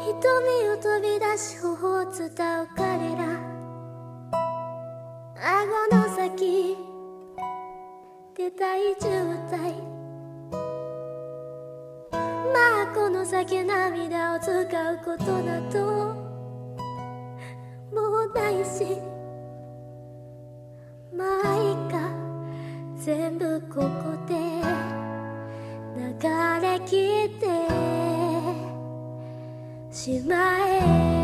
瞳を飛び出し頬を伝う彼ら、顎の先で大渋滞。まあこの先涙を使うことなどもうないし、まあいいか、全部ここで流れきってしまえ。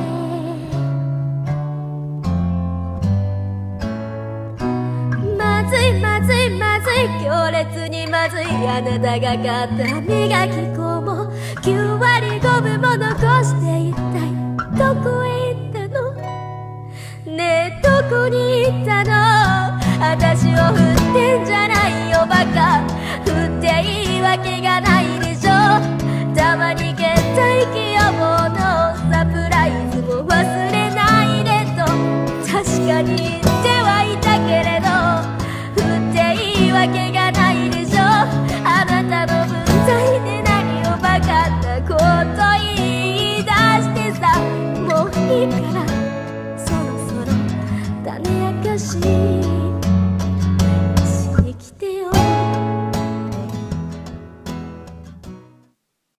まずいまずいまずい、強烈にまずい、あなたが買った磨き粉も9割5分も残して一体どこへ行ったのねえ、どこに行ったの。私を振ってんじゃないよバカ、振っていいわけがないでしょ。たまに倦怠期予防のサプライズも忘れないでと確かに言ってはいたけれど、振っていいわけがないでしょ。あなたの分際で何をバカなこと言い出してさ。もういいからそろそろ種明かし